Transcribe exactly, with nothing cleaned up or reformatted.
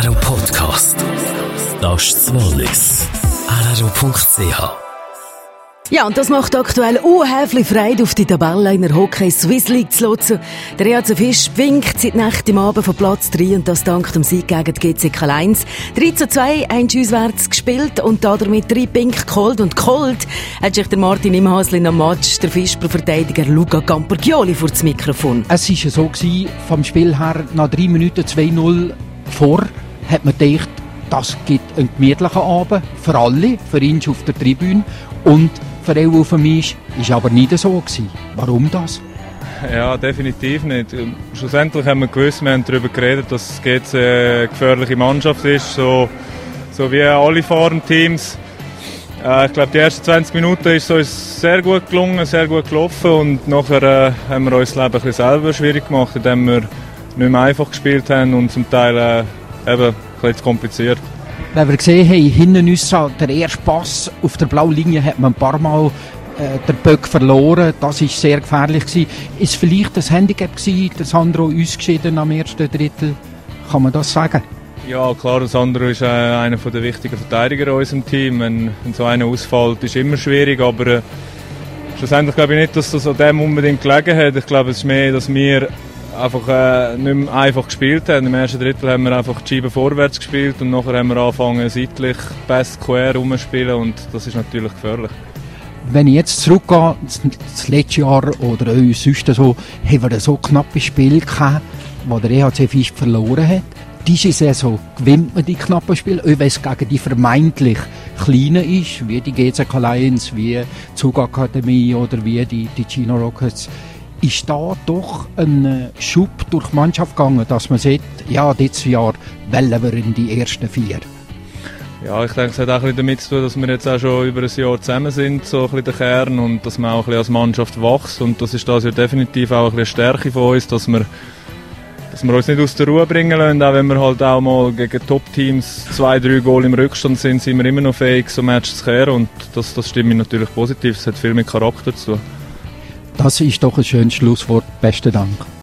R R O Podcast. Das ist das Wallis. R R O Punkt C H. Ja, und das macht aktuell unheimlich Freude, auf die Tabelle in der Hockey Swiss League zu lotsen. Der E H C Fisch winkt seit Nacht im Abend von Platz drei und das dank dem Sieg gegen die G C K eins. drei zu zwei, ein auswärts gespielt und damit drei Pink geholt. Und geholt hat sich der Martin Imhasli am Match der Fischler-Verteidiger Luca Camperchioli vor das Mikrofon. Es war so, vom Spiel her, nach drei Minuten zwei null vor, hat man gedacht, das gibt einen gemütlichen Abend für alle, für ihn auf der Tribüne und für ihn auf dem Eis. Ist aber nicht so gewesen. Warum das? Ja, definitiv nicht. Schlussendlich haben wir gewusst, wir haben darüber geredet, dass es jetzt eine gefährliche Mannschaft ist, so, so wie alle Farmteams. Äh, ich glaube, die ersten zwanzig Minuten ist es uns sehr gut gelungen, sehr gut gelaufen und nachher äh, haben wir uns das Leben ein bisschen selber schwierig gemacht, indem wir nicht mehr einfach gespielt haben und zum Teil äh, eben ein bisschen zu kompliziert. Wenn wir gesehen haben, hinten uns der erste Pass auf der blauen Linie hat man ein paar Mal äh, den Böck verloren. Das war sehr gefährlich gewesen. Ist vielleicht das Handicap gewesen, der Sandro ausgeschieden am ersten Drittel? Kann man das sagen? Ja, klar, der Sandro ist äh, einer der wichtigen Verteidiger in unserem Team. Wenn, wenn so einer ausfällt, ist immer schwierig, aber äh, schlussendlich glaube ich nicht, dass das an dem unbedingt gelegen hat. Ich glaube, es ist mehr, dass wir einfach äh, nicht mehr einfach gespielt haben. Im ersten Drittel haben wir einfach die Scheibe vorwärts gespielt und nachher haben wir angefangen seitlich Pass quer rumzuspielen und das ist natürlich gefährlich. Wenn ich jetzt zurückgehe, das letzte Jahr oder auch sonst so, haben wir so knappe Spiele gehabt, wo der E H C Fisch verloren hat. Diese Saison gewinnt man die knappen Spiele, auch wenn es gegen die vermeintlich Kleinen ist, wie die G C K eins, wie die Zugakademie oder wie die, die Chino Rockets. Ist da doch ein Schub durch die Mannschaft gegangen, dass man sieht, ja, dieses Jahr wollen wir in die ersten vier? Ja, ich denke, es hat auch ein bisschen damit zu tun, dass wir jetzt auch schon über ein Jahr zusammen sind, so ein bisschen der Kern, und dass man auch ein bisschen als Mannschaft wächst. Und das ist das ja definitiv auch ein bisschen eine Stärke von uns, dass wir, dass wir uns nicht aus der Ruhe bringen lassen. Auch wenn wir halt auch mal gegen Top-Teams zwei, drei Goal im Rückstand sind, sind wir immer noch fähig, so Matches zu kehren. Und das, das stimmt mir natürlich positiv. Es hat viel mit Charakter zu tun. Das ist doch ein schönes Schlusswort. Besten Dank.